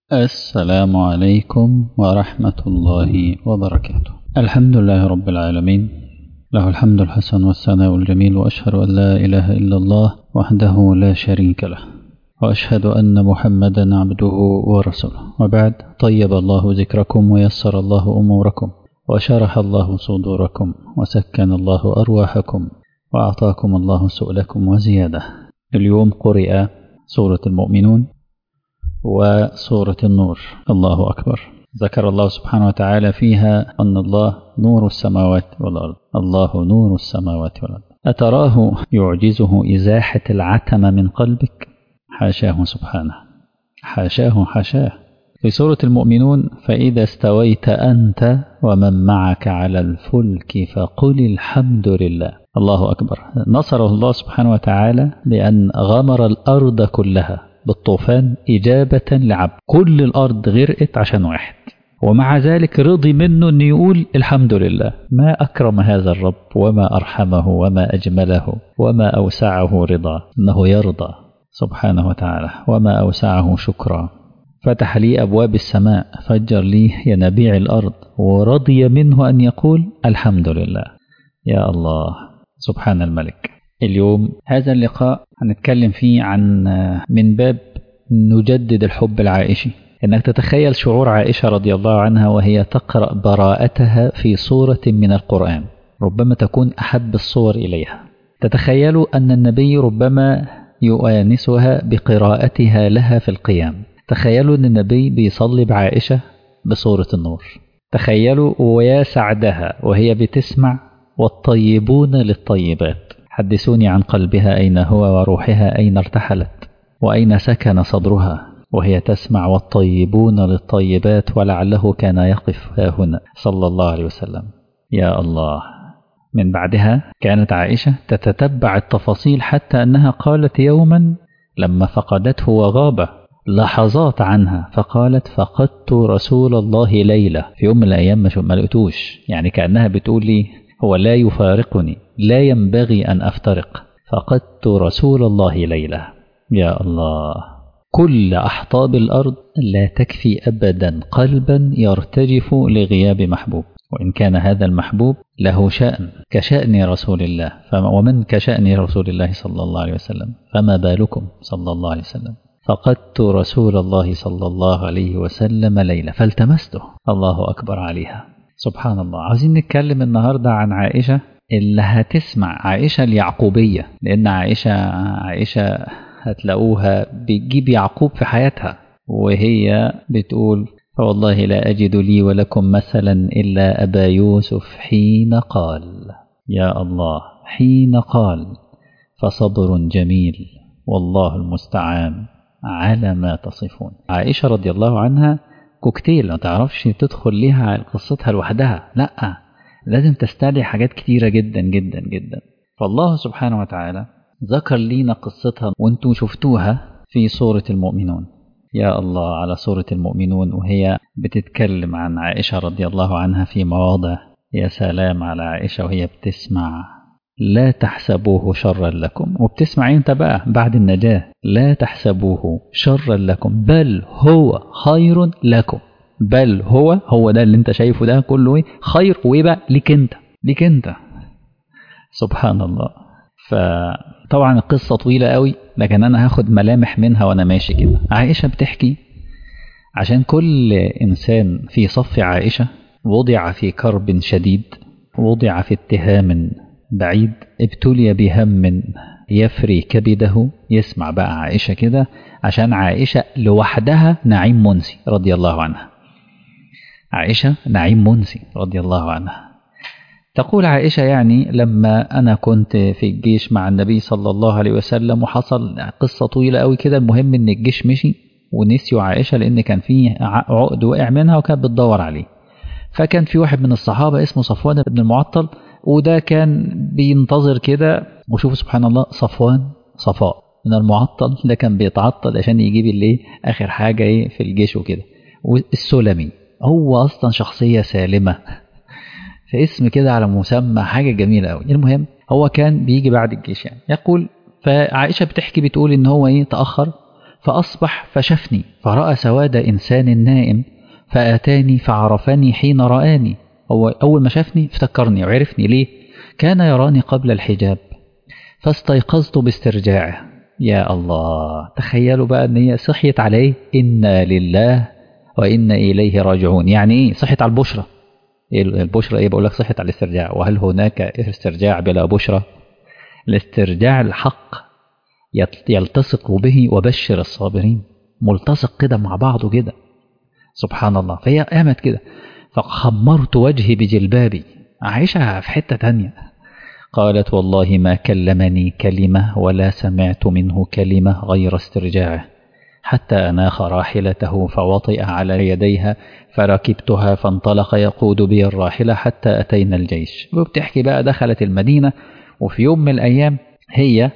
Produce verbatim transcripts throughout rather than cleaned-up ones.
السلام عليكم ورحمة الله وبركاته. الحمد لله رب العالمين، له الحمد الحسن والثناء الجميل، وأشهد أن لا إله إلا الله وحده لا شريك له، وأشهد أن محمدا عبده ورسوله. وبعد، طيب الله ذكركم ويسر الله أموركم وشرح الله صدوركم وسكن الله أرواحكم وأعطاكم الله سؤلكم وزيادة. اليوم قرئ سورة المؤمنون وسورة النور. الله أكبر. ذكر الله سبحانه وتعالى فيها أن الله نور السماوات والأرض. الله نور السماوات والأرض. أتراه يعجزه إزاحة العتم من قلبك؟ حاشاه سبحانه، حاشاه حاشاه. في سورة المؤمنون: فإذا استويت أنت ومن معك على الفلك فقل الحمد لله. الله أكبر. نصره الله سبحانه وتعالى بأن غمر الأرض كلها بالطوفان إجابة لعبد. كل الأرض غرقت عشان واحد، ومع ذلك رضي منه أن يقول الحمد لله. ما أكرم هذا الرب، وما أرحمه، وما أجمله، وما أوسعه رضا. أنه يرضى سبحانه وتعالى، وما أوسعه شكرا. فتح لي أبواب السماء، فجر لي ينابيع الأرض، ورضي منه أن يقول الحمد لله. يا الله، سبحان الملك. اليوم هذا اللقاء هنتكلم فيه عن من باب نجدد الحب العائشي. انك تتخيل شعور عائشة رضي الله عنها وهي تقرأ براءتها في سورة من القرآن، ربما تكون أحب الصور إليها. تتخيلوا أن النبي ربما يؤانسها بقراءتها لها في القيام. تخيلوا أن النبي بيصلي بعائشة بسورة النور. تخيلوا ويا سعدها وهي بتسمع والطيبون للطيبات. حدثوني عن قلبها، أين هو، وروحها أين ارتحلت، وأين سكن صدرها وهي تسمع والطيبون للطيبات، ولعله كان يقف هنا صلى الله عليه وسلم. يا الله. من بعدها كانت عائشة تتتبع التفاصيل، حتى أنها قالت يوما لما فقدته وغاب لحظات عنها، فقالت: فقدت رسول الله ليلة. في يوم من الأيام ما لقيتوش، يعني كأنها بتقول لي هو لا يفارقني، لا ينبغي أن أفترق. فقدت رسول الله ليلة. يا الله. كل أحطاب الأرض لا تكفي أبدا قلبا يرتجف لغياب محبوب، وإن كان هذا المحبوب له شأن كشأن رسول الله، ومن كشأن رسول الله صلى الله عليه وسلم، فما بالكم صلى الله عليه وسلم. فقدت رسول الله صلى الله عليه وسلم ليلة فالتمسته. الله أكبر عليها. سبحان الله. عايزين نتكلم النهاردة عن عائشة اللي هتسمع، عائشة اليعقوبية، لأن عائشة عائشة هتلاقوها بتجيب يعقوب في حياتها، وهي بتقول: فوالله لا أجد لي ولكم مثلا إلا أبا يوسف حين قال. يا الله. حين قال: فصبر جميل والله المستعان على ما تصفون. عائشة رضي الله عنها كوكتيل، ما تعرفش تدخل ليها قصتها لوحدها، لا، لازم تستدعي حاجات كتيرة جدا جدا جدا. فالله سبحانه وتعالى ذكر لينا قصتها وانتم شفتوها في سورة المؤمنون. يا الله على سورة المؤمنون، وهي بتتكلم عن عائشة رضي الله عنها في مواضع. يا سلام على عائشة وهي بتسمع: لا تحسبوه شرا لكم. وبتسمع انت بقى بعد النجاة: لا تحسبوه شرا لكم بل هو خير لكم. بل هو هو ده اللي انت شايفه ده كله ايه؟ خير. وايه بقى؟ ليك انت، ليك انت. سبحان الله. فطبعا القصة طويلة قوي، لكن انا هاخد ملامح منها وانا ماشي كده. عائشة بتحكي عشان كل انسان في صف عائشة وضع في كرب شديد، وضع في اتهام بعيد، ابتلي بهم يفري كبده. يسمع بقى عائشة كده، عشان عائشة لوحدها نعيم منسي رضي الله عنها. عائشة نعيم منسي رضي الله عنها. تقول عائشة: يعني لما أنا كنت في الجيش مع النبي صلى الله عليه وسلم، وحصل قصة طويلة قوي كده، المهم إن الجيش مشي ونسيوا عائشة، لأن كان فيه عقد وقع منها وكانت بتدور عليه. فكان في واحد من الصحابة اسمه صفوان بن المعطل، وده كان بينتظر كده. وشوفوا سبحان الله، صفوان صفاء من المعطل، ده كان بيتعطل عشان يجيب اللي آخر حاجة ايه في الجيش وكده. والسلمي هو أصلا شخصية سالمة، في اسم كده على مسمى، حاجة جميلة قوي. المهم هو كان بيجي بعد الجيش يعني. يقول: فعائشة بتحكي بتقول إن هو ايه تأخر، فأصبح فشفني فرأى سواد إنسان نائم فأتاني فعرفني حين رآني. هو أول ما شافني افتكرني وعرفني ليه؟ كان يراني قبل الحجاب فاستيقظت باسترجاعه. يا الله، تخيلوا بقى أن هي صحيت عليه إنا لله وإنا إليه راجعون. يعني إيه صحيت على البشرة؟ البشرة إيه؟ بقول لك صحيت على الاسترجاع. وهل هناك استرجاع بلا بشرة؟ الاسترجاع الحق يلتصق به وبشر الصابرين، ملتصق كده مع بعضه كده سبحان الله. فهي قامت كده فخمرت وجهي بجلبابي. عائشة في حتة تانية. قالت والله ما كلمني كلمة ولا سمعت منه كلمة غير استرجاعه حتى أناخ راحلته فوطئ على يديها فركبتها فانطلق يقود بي الراحلة حتى أتينا الجيش. وبتحكي بقى دخلت المدينة، وفي يوم من الأيام هي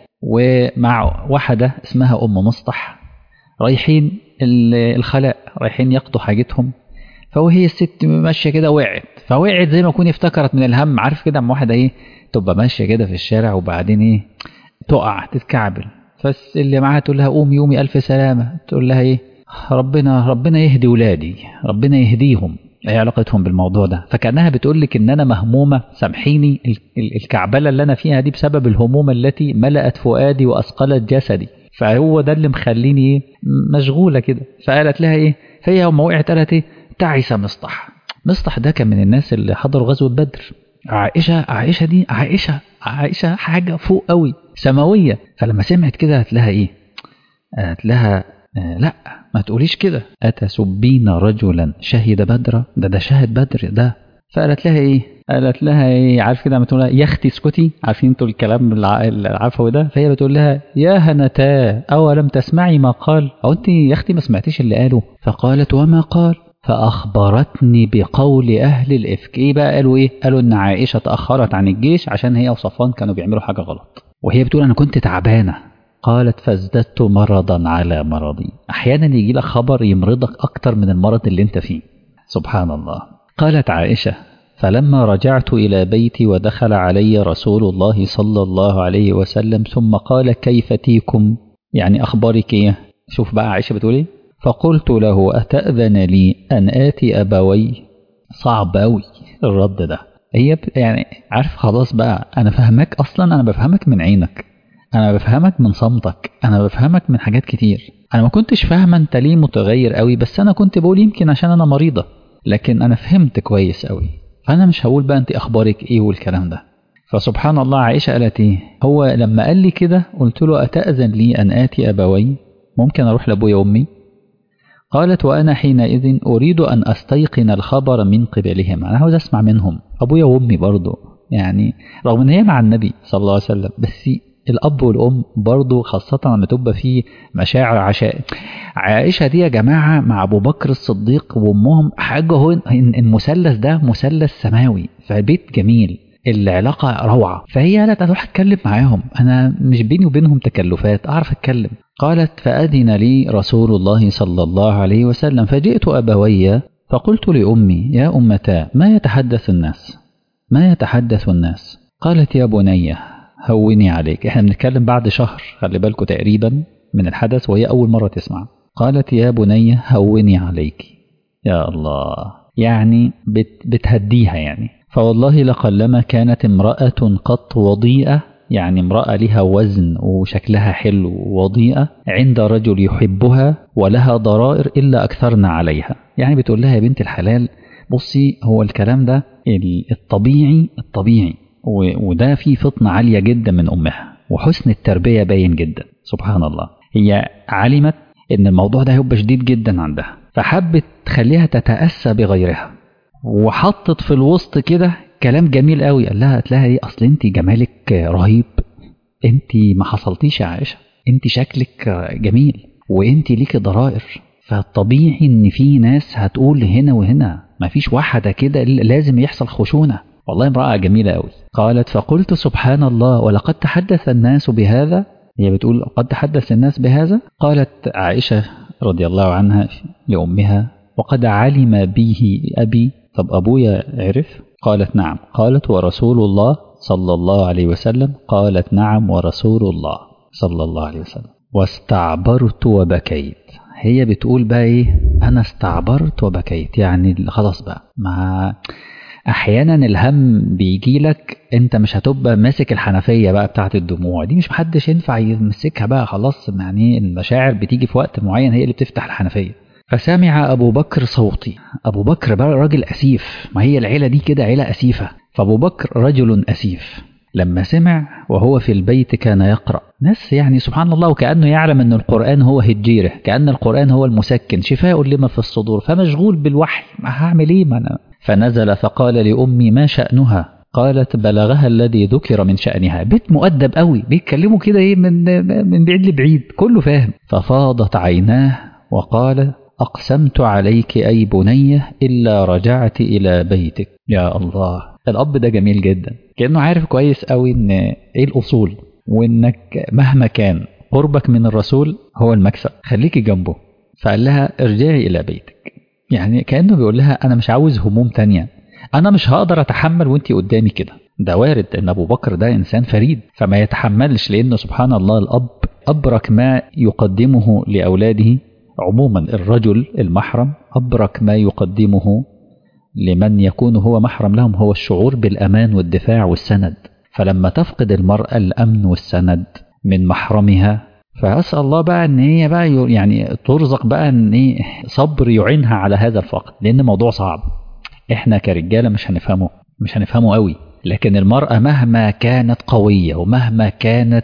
ومع واحدة اسمها أم مصطح رايحين الخلاء، رايحين يقضوا حاجتهم. فوهي الست ماشية كده وقعت، فوقعت زي ما يكون افتكرت من الهم. عارف كده اما واحدة ايه تبقى ماشية كده في الشارع وبعدين ايه تقع تتكعبل، بس اللي معاها تقول لها قومي قومي ألف سلامة، تقول لها ايه ربنا ربنا يهدي ولادي، ربنا يهديهم. ايه علاقتهم بالموضوع ده؟ فكأنها بتقول لك ان انا مهمومة، سامحيني الكعبلة اللي انا فيها دي بسبب الهموم التي ملأت فؤادي وأثقلت جسدي، فهو ده اللي مخليني ايه مشغولة كده. فقالت لها ايه، فهي يوم وقعت قالت ايه تعس مصطح. مصطح ده كان من الناس اللي حضروا غزوة بدر. عائشة عائشة دي عائشة عائشة حاجة فوق قوي سماوية. فلما سمعت كده قالت لها ايه، قالت لها آه لا ما تقوليش كده، أتسبين رجلا شهد بدر، ده ده شهد بدر ده. فقالت لها ايه، قالت لها ايه عارف كده، بتقول لها يا اختي اسكتي، عارفين انتوا الكلام العفوي ده. فهي بتقول لها يا هنتا اولم تسمعي ما قال، او انت يا اختي ما سمعتيش اللي قاله؟ فقالت وما قال؟ فأخبرتني بقول أهل الإفك. إيه بقى قالوا إيه؟ قالوا إن عائشة تأخرت عن الجيش عشان هي وصفوان كانوا بيعملوا حاجة غلط، وهي بتقول أنا كنت تعبانة. قالت فازددت مرضا على مرضي. أحيانا يجي لك خبر يمرضك أكتر من المرض اللي أنت فيه سبحان الله. قالت عائشة فلما رجعت إلى بيتي ودخل علي رسول الله صلى الله عليه وسلم ثم قال كيف تيكم، يعني أخبارك إيه؟ شوف بقى عائشة بتقول إيه، فقلت له أتأذن لي أن آتي أبوي. صعب أوي الرد ده. هي يعني عارف خلاص بقى أنا فهمك، أصلا أنا بفهمك من عينك، أنا بفهمك من صمتك، أنا بفهمك من حاجات كتير. أنا ما كنتش فاهمة أنت ليه متغير أوي، بس أنا كنت بقول يمكن عشان أنا مريضة، لكن أنا فهمت كويس أوي. فأنا مش هقول بقى أنت أخبارك إيه والكلام ده. فسبحان الله عائشة قالت إيه، هو لما قال لي كده قلت له أتأذن لي أن آتي أبوي، ممكن أروح لأبويا وأمي؟ قالت وأنا حينئذ أريد أن أستيقن الخبر من قبلهم، أنا عاوز أسمع منهم أبويا وأمي برضو، يعني رغم أن هي مع النبي صلى الله عليه وسلم، بس الأب والأم برضو خاصة لما تبقى فيه مشاعر عشاء. عائشة دي يا جماعة مع أبو بكر الصديق وأمهم حاجة، هو المثلث ده مثلث سماوي، فبيت جميل، العلاقة روعة. فهي قالت أروح أتكلم معاهم، أنا مش بيني وبينهم تكلفات، أعرف أتكلم. قالت فأذن لي رسول الله صلى الله عليه وسلم فجئت أبوي فقلت لأمي يا أمتا ما يتحدث الناس، ما يتحدث الناس؟ قالت يا بني هوني عليك. احنا بنتكلم بعد شهر خلي بالكم تقريبا من الحدث وهي أول مرة تسمع. قالت يا بني هوني عليك. يا الله، يعني بت بتهديها يعني. فوالله لقلما كانت امرأة قط وضيئة، يعني امرأة لها وزن وشكلها حلو وضيئة عند رجل يحبها ولها ضرائر إلا أكثرنا عليها. يعني بتقول لها يا بنت الحلال بصي، هو الكلام ده الطبيعي الطبيعي وده فيه فطنة عالية جدا من أمها وحسن التربية باين جدا سبحان الله. هي علمت إن الموضوع ده هيبقى شديد جدا عندها، فحبت تخليها تتأسى بغيرها، وحطت في الوسط كده كلام جميل قوي. قال لها قالت لها ايه، اصل انت جمالك رهيب، انت ما حصلتيش يا عائشة، انت شكلك جميل وانت ليكي ضرائر، فالطبيعي ان في ناس هتقول هنا وهنا، ما فيش واحدة كده لازم يحصل خشونة. والله امرأة جميلة قوي. قالت فقلت سبحان الله ولقد تحدث الناس بهذا. هي بتقول قد تحدث الناس بهذا. قالت عائشة رضي الله عنها لأمها وقد علم به أبي. طب أبويا عرف؟ قالت نعم. قالت ورسول الله صلى الله عليه وسلم؟ قالت نعم ورسول الله صلى الله عليه وسلم. واستعبرت وبكيت. هي بتقول بقى ايه؟ انا استعبرت وبكيت، يعني خلاص بقى، ما احيانا الهم بيجي لك انت مش هتبقى ماسك الحنفيه بقى بتاعت الدموع دي، مش محدش ينفع يمسكها بقى خلاص، يعني المشاعر بتيجي في وقت معين هي اللي بتفتح الحنفيه. فسمع ابو بكر صوتي. ابو بكر بقى راجل اسيف، ما هي العيله دي كده عيله اسيفه، فابو بكر رجل اسيف. لما سمع وهو في البيت كان يقرأ، ناس يعني سبحان الله، وكأنه يعلم أن القرآن هو هجيره، كأن القرآن هو المسكن شفاء لما في الصدور، فمشغول بالوحي، ما هعمل ايه ما أنا. فنزل فقال لأمي ما شأنها؟ قالت بلغها الذي ذكر من شأنها. بيت مؤدب قوي، بيتكلموا كده ايه من من بعيد لبعيد، كله فاهم. ففاضت عيناه وقال أقسمت عليك أي بنية إلا رجعت إلى بيتك. يا الله، الأب ده جميل جدا، كأنه عارف كويس قوي إن إيه الأصول، وإنك مهما كان قربك من الرسول هو المكسب، خليكي جنبه. فقال لها ارجعي إلى بيتك، يعني كأنه بيقول لها أنا مش عاوز هموم تانية، أنا مش هقدر أتحمل وإنتي قدامي كده. ده وارد إن أبو بكر ده إنسان فريد فما يتحملش، لأنه سبحان الله الأب أبرك ما يقدمه لأولاده. عموما الرجل المحرم أبرك ما يقدمه لمن يكون هو محرم لهم هو الشعور بالأمان والدفاع والسند. فلما تفقد المرأة الأمن والسند من محرمها، فأسأل الله بقى أن هي بقى يعني ترزق بقى أن إيه صبر يعينها على هذا الفقد، لأن الموضوع صعب. إحنا كرجالة مش هنفهمه مش هنفهمه قوي، لكن المرأة مهما كانت قوية ومهما كانت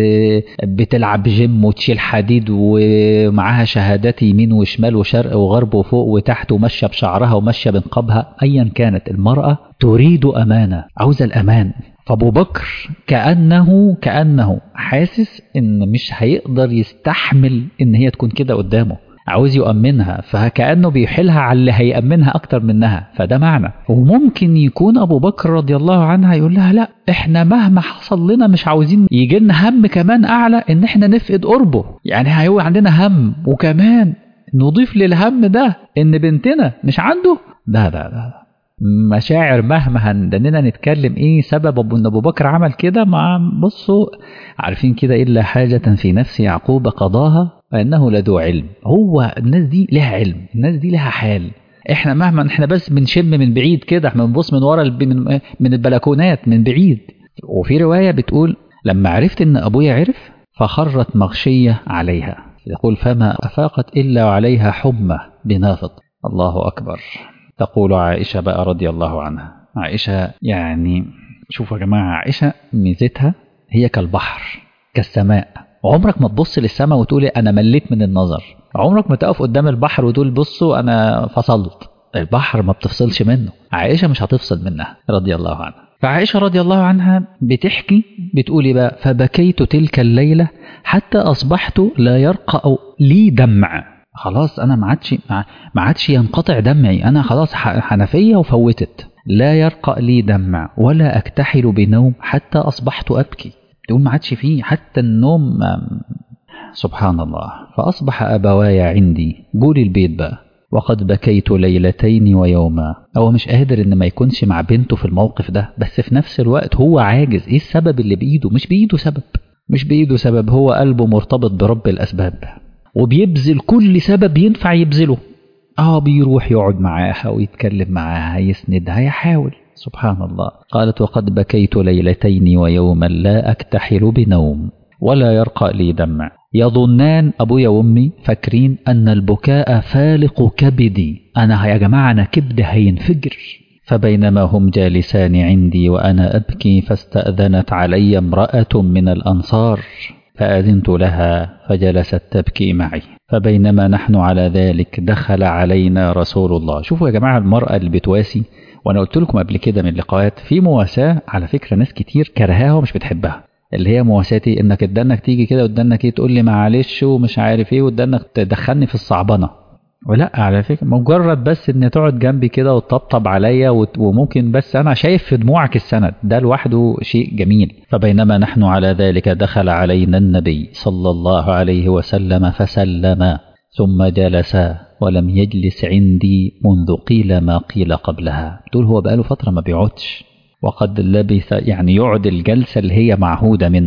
بتلعب جيم وتشيل حديد ومعاها شهادات يمين وشمال وشرق وغرب وفوق وتحت وماشية بشعرها وماشية بنقابها، أيا كانت المرأة تريد أمانة، عاوزة الأمان. فأبو بكر كأنه كأنه حاسس إن مش هيقدر يستحمل إن هي تكون كده قدامه، عاوز يؤمنها، فكأنه بيحيلها على اللي هيأمنها أكتر منها. فده معنى. وممكن يكون أبو بكر رضي الله عنها يقول لها لا، إحنا مهما حصل لنا مش عاوزين يجي لنا هم كمان أعلى إن إحنا نفقد قربه، يعني هيبقى عندنا هم وكمان نضيف للهم ده إن بنتنا مش عنده. لا لا لا، مشاعر مهما هندننا نتكلم ايه سبب ابو ان ابو بكر عمل كده. مع بصوا عارفين كده، الا حاجة في نفس يعقوب قضاها فانه لذو علم. هو الناس دي لها علم، الناس دي لها حال. احنا مهما احنا بس بنشم من بعيد كده، احنا بنبص من ورا من, من البلكونات من بعيد. وفي رواية بتقول لما عرفت ان ابويا عرف فخرت مغشية عليها، يقول فما افاقت الا وعليها حمى بنافض. الله اكبر. تقول عائشة بقى رضي الله عنها، عائشة يعني شوفوا يا جماعة، عائشة ميزتها هي كالبحر كالسماء. عمرك ما تبص للسماء وتقولي أنا مليت من النظر، عمرك ما تقف قدام البحر وتقول بصوا أنا فصلت. البحر ما بتفصلش منه، عائشة مش هتفصل منها رضي الله عنها. فعائشة رضي الله عنها بتحكي بتقولي بقى فبكيت تلك الليلة حتى أصبحت لا يرقأ لي دمع. خلاص انا ما عادش ما عادش ينقطع دمعي، انا خلاص حنفيه وفوتت. لا يرقى لي دمع ولا اكتحل بنوم حتى اصبحت ابكي. تقول ما عادش فيه حتى النوم. سبحان الله. فاصبح ابوايا عندي، قولي البيت بقى، وقد بكيت ليلتين ويوما. هو مش قادر ان ما يكونش مع بنته في الموقف ده، بس في نفس الوقت هو عاجز. ايه السبب اللي بايده؟ مش بايده سبب، مش بايده سبب، هو قلبه مرتبط برب الاسباب وبيبذل كل سبب ينفع يبذله. اه بيروح يقعد معاها ويتكلم معاها يسندها يحاول. سبحان الله. قالت وقد بكيت ليلتين ويوما لا أكتحل بنوم ولا يرقى لي دمع. يظنان أبويا وأمي فاكرين أن البكاء فالق كبدي، أنا يا جماعة أنا كبد هينفجر. فبينما هم جالسان عندي وأنا أبكي فاستأذنت علي امرأة من الأنصار فأذنت لها فجلست تبكي معي. فبينما نحن على ذلك دخل علينا رسول الله. شوفوا يا جماعة المرأة اللي بتواسي، وأنا قلت لكم قبل كده من اللقاءات في مواساة على فكرة ناس كتير كرهاها ومش بتحبها، اللي هي مواساتي انك ادانك تيجي كده وادانك ايه تقول لي معلش ومش عارف ايه وادانك تدخلني في الصعبنة. ولا على فكرة مجرد بس ان تقعد جنبي كده وتطبطب عليا وممكن بس انا شايف في دموعك السند، ده لوحده شيء جميل. فبينما نحن على ذلك دخل علينا النبي صلى الله عليه وسلم فسلم ثم جلس ولم يجلس عندي منذ قيل ما قيل قبلها. تقول هو بقاله فترة ما بيقعدش، وقد لبث يعني يقعد الجلسة اللي هي معهودة منه.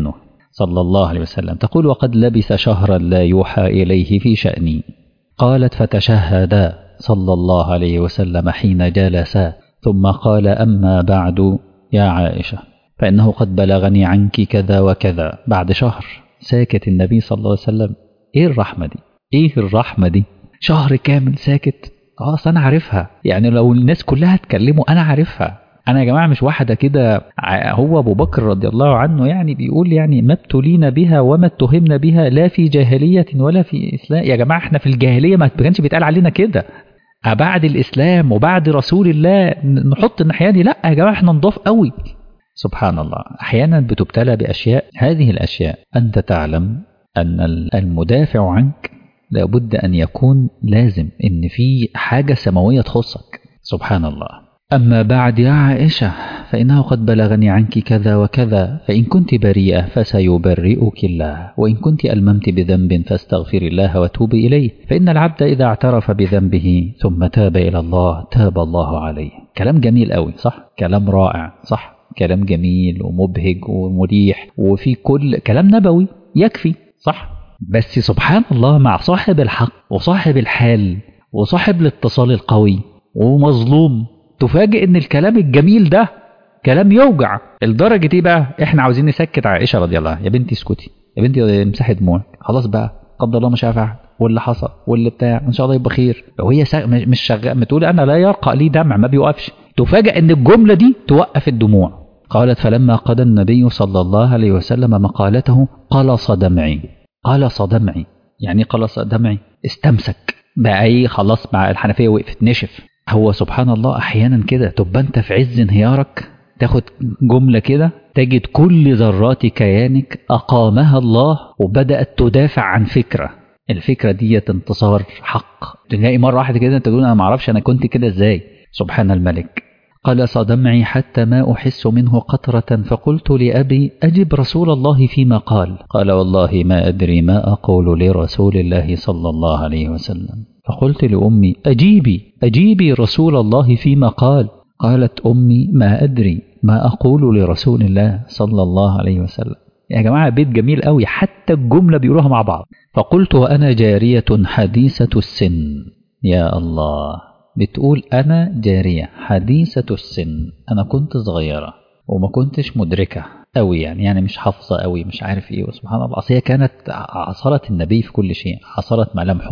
صلى الله عليه وسلم. تقول وقد لبث شهرا لا يوحى إليه في شأني. قالت فتشهدا صلى الله عليه وسلم حين جلسا ثم قال أما بعد يا عائشة فإنه قد بلغني عنك كذا وكذا. بعد شهر ساكت النبي صلى الله عليه وسلم. إيه الرحمة دي؟ إيه الرحمة دي؟ شهر كامل ساكت. اه اصل انا عارفها، يعني لو الناس كلها اتكلموا انا عارفها. انا يا جماعه مش واحده كده. هو ابو بكر رضي الله عنه يعني بيقول يعني ما ابتلينا بها وما اتهمنا بها لا في جاهليه ولا في اسلام. يا جماعه احنا في الجاهليه ما كانش بيتقال علينا كده، بعد الاسلام وبعد رسول الله نحط الناحيه دي. لا يا جماعه احنا نضاف قوي. سبحان الله. احيانا بتبتلى باشياء، هذه الاشياء انت تعلم ان المدافع عنك لابد أن يكون لازم إن في حاجة سماوية تخصك. سبحان الله. أما بعد يا عائشة فإنه قد بلغني عنك كذا وكذا، فإن كنت بريئة فسيبرئك الله، وإن كنت ألممت بذنب فاستغفر الله وتوب إليه، فإن العبد إذا اعترف بذنبه ثم تاب إلى الله تاب الله عليه. كلام جميل قوي صح؟ كلام رائع صح؟ كلام جميل ومبهج ومريح وفي كل كلام نبوي يكفي صح؟ بس سبحان الله مع صاحب الحق وصاحب الحال وصاحب الاتصال القوي ومظلوم تفاجئ ان الكلام الجميل ده كلام يوجع. الدرجة دي بقى احنا عاوزين نسكت عائشة رضي الله عنها. يا بنتي اسكتي، يا بنتي امسحي دموعك، خلاص بقى قدر الله ما شاء فعل، واللي حصل واللي بتاع ان شاء الله يبقى خير. لو هي سا... مش شغال بتقول انا لا يرقى لي دمع ما بيوقفش، تفاجئ ان الجملة دي توقف الدموع. قالت فلما قضى النبي صلى الله عليه وسلم مقالته قلص دمعي. قلص دمعي يعني قلص دمعي استمسك بقى ايه، خلاص مع الحنفية وقفت نشف. هو سبحان الله احيانا كده تبقى انت في عز انهيارك تاخد جملة كده تجد كل ذرات كيانك اقامها الله وبدأت تدافع عن فكرة. الفكرة دي انتصار حق. تلاقي مرة واحدة كده انت تقول انا معرفش انا كنت كده ازاي. سبحان الملك. قلص دمعي حتى ما أحس منه قطرة، فقلت لأبي أجب رسول الله فيما قال. قال والله ما أدري ما أقول لرسول الله صلى الله عليه وسلم. فقلت لأمي أجيبي أجيبي رسول الله فيما قال. قالت أمي ما أدري ما أقول لرسول الله صلى الله عليه وسلم. يا جماعة بيت جميل قوي، حتى الجملة بيقولوها مع بعض. فقلت وأنا جارية حديثة السن. يا الله، بتقول أنا جارية حديثة السن، أنا كنت صغيرة وما كنتش مدركة أوي يعني يعني مش حافظة أوي مش عارف إيه. وسبحان الله أصل هي كانت عصرت النبي في كل شيء، عصرت ملامحه،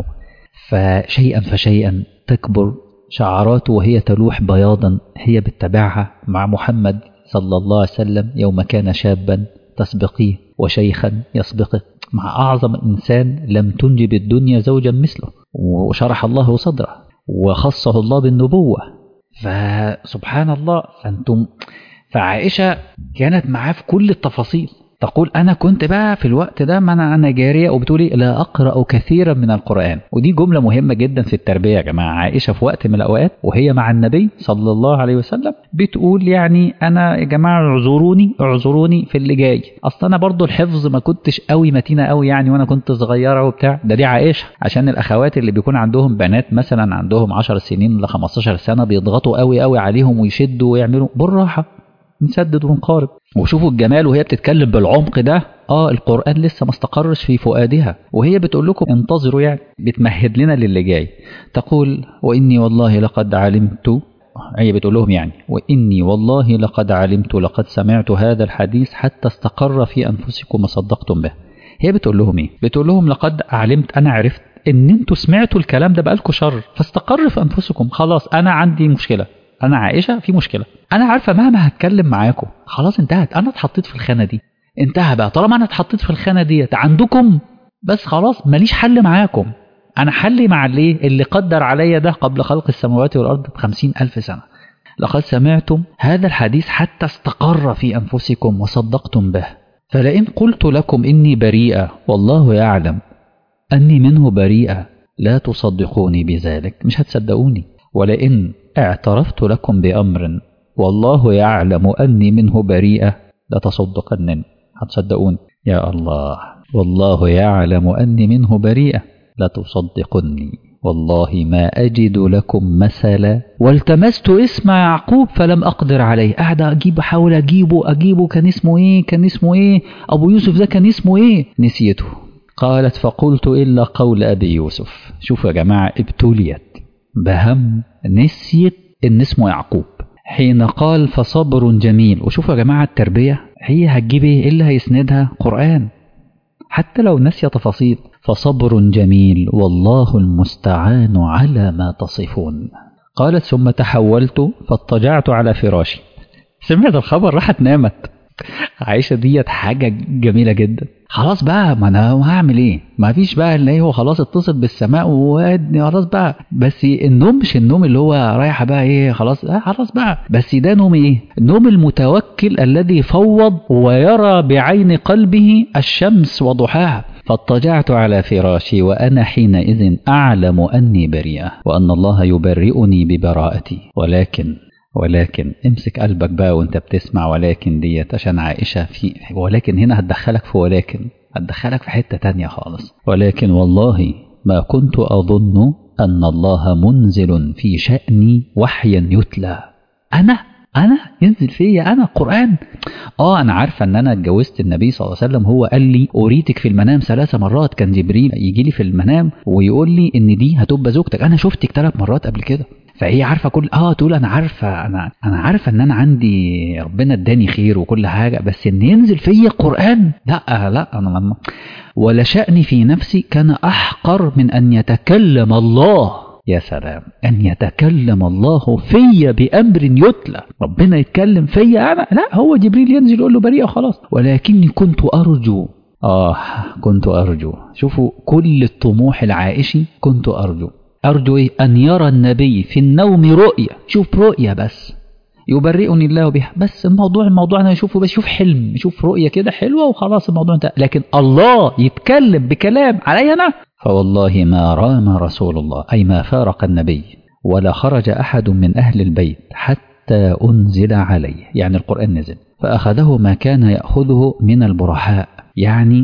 فشيئا فشيئا تكبر شعراته وهي تلوح بياضا. هي بتتبعها مع محمد صلى الله عليه وسلم يوم كان شابا تسبقيه وشيخا يسبقه، مع أعظم إنسان لم تنجب الدنيا زوجا مثله، وشرح الله صدره وخصه الله بالنبوة. فسبحان الله. فانتم فعائشة كانت معاه في كل التفاصيل. تقول أنا كنت بقى في الوقت ده ما أنا أنا جارية، وبتقولي لا أقرأ كثيرا من القرآن. ودي جملة مهمة جدا في التربية يا جماعة. عائشة في وقت من الأوقات وهي مع النبي صلى الله عليه وسلم بتقول يعني أنا يا جماعة اعذروني اعذروني في اللي جاي، أصل أنا برضو الحفظ ما كنتش قوي متينة قوي يعني وأنا كنت صغيرة وبتاع. ده دي عائشة عشان الأخوات اللي بيكون عندهم بنات مثلا عندهم عشر سنين ل خمستاشر سنة بيضغطوا قوي قوي عليهم ويشدوا ويعملوا بالراحة نسدد ونقارب. وشوفوا الجمال وهي بتتكلم بالعمق ده. اه القرآن لسه ما استقرش في فؤادها وهي بتقول لكم انتظروا، يعني بتمهد لنا للي جاي. تقول وإني والله لقد علمت، هي بتقول لهم يعني وإني والله لقد علمت لقد سمعت هذا الحديث حتى استقر في أنفسكم وصدقتم به. هي بتقول لهم ايه؟ بتقول لهم لقد علمت، أنا عرفت إن انتوا سمعتوا الكلام ده بقالكم شر فاستقر في أنفسكم. خلاص أنا عندي مشكلة، أنا عائشة في مشكلة، أنا عارفة مهما هتكلم معاكم خلاص انتهت، أنا اتحطيت في الخانة دي، انتهى بقى. طالما أنا اتحطيت في الخانة دي عندكم بس خلاص ماليش حل معاكم. أنا حلي مع اللي اللي قدر عليا ده قبل خلق السماوات والأرض بخمسين ألف سنة. لقد سمعتم هذا الحديث حتى استقر في أنفسكم وصدقتم به، فلئن قلت لكم إني بريئة والله يعلم أني منه بريئة لا تصدقوني بذلك، مش هتصدقوني. ولئن اعترفت لكم بأمر والله يعلم أني منه بريئة لتصدقنني، هتصدقوني. يا الله، والله يعلم أني منه بريئة لتصدقني. والله ما أجد لكم مثلا والتمست اسم يعقوب فلم أقدر عليه. قاعد أجيب أحاول أجيبه أجيبه كان اسمه إيه كان اسمه إيه أبو يوسف ده كان اسمه إيه نسيته. قالت فقلت إلا قول أبي يوسف. شوفوا يا جماعة ابتليت بهم نسيت إن اسمه يعقوب حين قال فصبر جميل. وشوفوا يا جماعة التربية هي هتجيب إيه اللي هيسندها قرآن حتى لو نسي تفاصيل. فصبر جميل والله المستعان على ما تصفون. قالت ثم تحولت فاضطجعت على فراشي. سمعت الخبر راحت نامت. عائشة ديت حاجة جميلة جدا. خلاص بقى ما انا هعمل ايه ما فيش بقى اللي هو خلاص اتصل بالسماء وادني خلاص بقى. بس النوم مش النوم اللي هو رايحة بقى ايه خلاص آه خلاص بقى. بس ده نوم ايه نوم المتوكل الذي فوض ويرى بعين قلبه الشمس وضحاها. فاضطجعت على فراشي وأنا حينئذ أعلم أني بريئة وأن الله يبرئني ببراءتي. ولكن ولكن امسك قلبك بقى وانت بتسمع ولكن ديت عشان عائشة في ولكن هنا هتدخلك في ولكن هتدخلك في حتة تانية خالص. ولكن والله ما كنت أظن أن الله منزل في شأني وحيا يتلى. أنا أنا ينزل فيا أنا قرآن. آه أنا عارفة أن أنا اتجوزت النبي صلى الله عليه وسلم هو قال لي أريتك في المنام ثلاث مرات. كان جبريل يجي لي في المنام ويقول لي إن دي هتبقى زوجتك. أنا شفتك ثلاث مرات قبل كده. فهي عارفة كل اه تقول انا عارفة انا انا عارفة ان انا عندي ربنا اداني خير وكل حاجة بس ان ينزل فيا قرآن لا لا انا لما ولا شأني في نفسي كان احقر من ان يتكلم الله. يا سلام ان يتكلم الله فيا بامر يتلى. ربنا يتكلم فيا انا لا هو جبريل ينزل يقول له بريئة خلاص. ولكني كنت ارجو اه كنت ارجو. شوفوا كل الطموح العائشي كنت ارجو أرجو إيه؟ أن يرى النبي في النوم رؤية. شوف رؤية بس يبرئني الله بها. بس الموضوع الموضوع أنا أشوفه بس شوف حلم شوف رؤية كده حلوة وخلاص الموضوع انتهى. لكن الله يتكلم بكلام علي أنا فوالله ما رام رسول الله أي ما فارق النبي ولا خرج أحد من أهل البيت حتى أنزل عليه. يعني القرآن نزل فأخذه ما كان يأخذه من البرحاء. يعني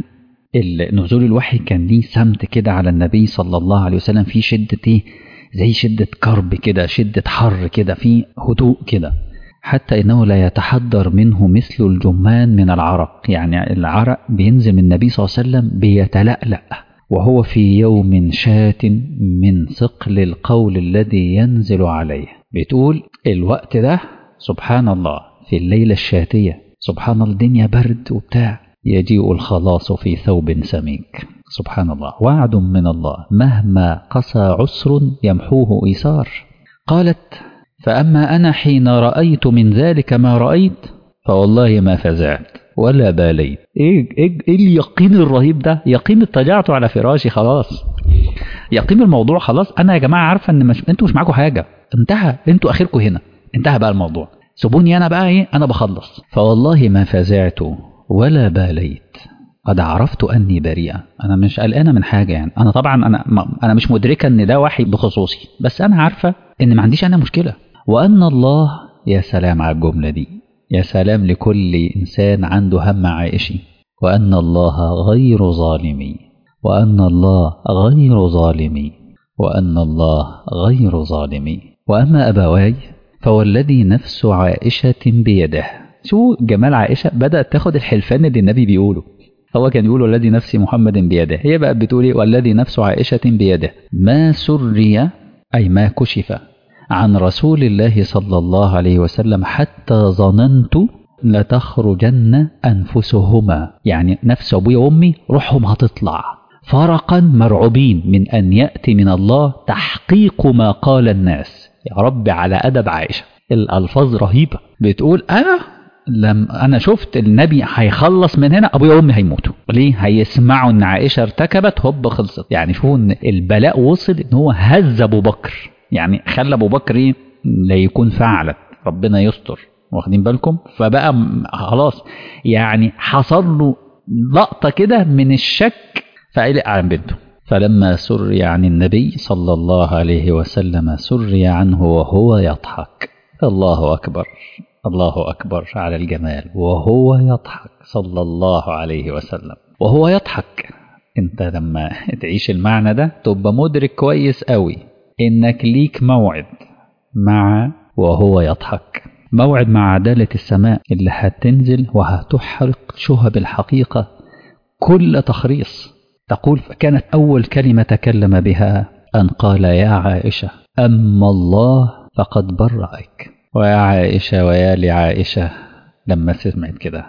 نزول الوحي كان ليه سمت كده على النبي صلى الله عليه وسلم في شدة ايه زي شدة كرب كده شدة حر كده في هدوء كده حتى انه لا يتحضر منه مثل الجمان من العرق. يعني العرق بينزل من النبي صلى الله عليه وسلم بيتلألأ وهو في يوم شات من ثقل القول الذي ينزل عليه. بتقول الوقت ده سبحان الله في الليلة الشاتية سبحان الله الدنيا برد وبتاع يجيء الخلاص في ثوب سميك. سبحان الله وعد من الله مهما قسى عسر يمحوه إيسار. قالت فأما أنا حين رأيت من ذلك ما رأيت فوالله ما فزعت ولا باليت. إيه, إيه, إيه اليقين الرهيب ده يقين اتجعت على فراشي خلاص يقين الموضوع خلاص. أنا يا جماعة عارفة أن مش أنتوا مش معاكم حاجة انتهى أنتوا آخركم هنا انتهى بقى الموضوع سيبوني أنا بقى إيه أنا بخلص. فوالله ما فزعت ولا باليت قد عرفت أني بريئة. أنا مش قلقانة من حاجة. يعني أنا طبعا أنا أنا مش مدركة أن ده وحي بخصوصي بس أنا عارفة أن ما عنديش أنا مشكلة. وأن الله يا سلام على الجملة دي يا سلام لكل إنسان عنده هم عائشي. وأن الله غير ظالمي وأن الله غير ظالمي وأن الله غير ظالمي. وأما أبواي فوالذي نفس عائشة بيده. شو جمال عائشة بدأت تاخد الحلفان اللي النبي بيقوله. هو كان يقول والذي نفس محمد بيده هي بقى بتقولي والذي نفس عائشة بيده ما سري أي ما كشف عن رسول الله صلى الله عليه وسلم حتى ظننت لتخرجن أنفسهما. يعني نفس أبوي وأمي روحهم هتطلع فرقا مرعوبين من أن يأتي من الله تحقيق ما قال الناس. يا رب على أدب عائشة الألفاظ رهيبة. بتقول أنا لم أنا شفت النبي هيخلص من هنا أبويا وأمي هيموتوا. ليه؟ هيسمعوا إن عائشة ارتكبت هوب خلصت. يعني شوفوا إن البلاء وصل إن هو هز أبو بكر. يعني خلى أبو بكر إيه لا يكون فعلت ربنا يستر واخدين بالكم. فبقى خلاص يعني حصل له لقطة كده من الشك فقلق عن بنته. فلما سري عن النبي صلى الله عليه وسلم سري عنه وهو يضحك. الله أكبر الله أكبر على الجمال. وهو يضحك صلى الله عليه وسلم وهو يضحك انت لما تعيش المعنى ده تبقى مدرك كويس قوي انك ليك موعد مع وهو يضحك، موعد مع عدالة السماء اللي هتنزل وهتحرق شهب الحقيقة كل تخريص. تقول فكانت أول كلمة تكلم بها أن قال يا عائشة أما الله فقد برأك. ويا عائشة ويا لعائشة لما سمعت كده،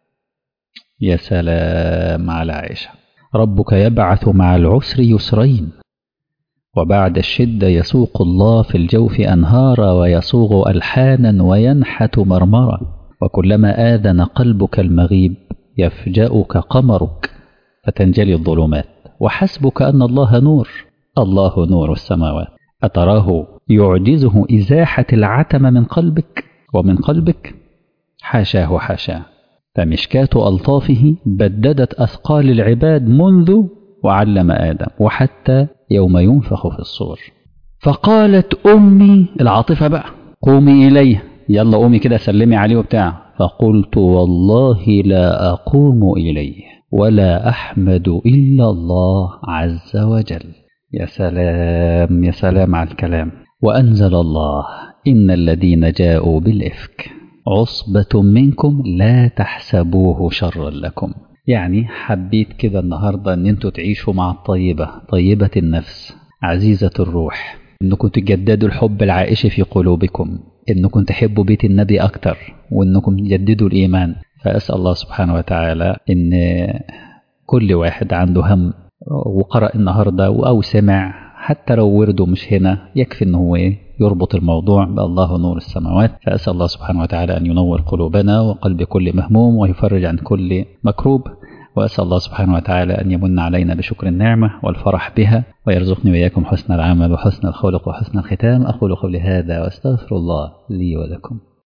يا سلام على عائشة. ربك يبعث مع العسر يسرين وبعد الشدة يسوق الله في الجوف أنهارا ويصوغ ألحانا وينحت مرمرا، وكلما آذن قلبك المغيب يفجأك قمرك فتنجلي الظلمات، وحسبك أن الله نور، الله نور السماوات، أتراه يعجزه إزاحة العتم من قلبك ومن قلبك؟ حاشاه حاشاه، فمشكاة ألطافه بددت أثقال العباد منذ وعلم آدم وحتى يوم ينفخ في الصور. فقالت أمي، العاطفة بقى، قومي إليه، يلا قومي كده سلمي عليه وبتاع. فقلت والله لا أقوم إليه ولا أحمد إلا الله عز وجل. يا سلام يا سلام على الكلام. وأنزل الله إن الذين جاءوا بالإفك عصبة منكم لا تحسبوه شرا لكم. يعني حبيت كده النهاردة ان انتوا تعيشوا مع الطيبة، طيبة النفس عزيزة الروح، انكم تجددوا الحب العائش في قلوبكم، انكم تحبوا بيت النبي اكتر، وانكم تجددوا الايمان. فأسأل الله سبحانه وتعالى ان كل واحد عنده هم وقرأ النهاردة او سمع، حتى لو ورده مش هنا، يكفي انه هو يربط الموضوع بالله نور السماوات. فأسأل الله سبحانه وتعالى أن ينور قلوبنا وقلب كل مهموم ويفرج عن كل مكروب، وأسأل الله سبحانه وتعالى أن يمن علينا بشكر النعمة والفرح بها، ويرزقني وإياكم حسن العمل وحسن الخلق وحسن الختام. أقول قولي هذا وأستغفر الله لي ولكم.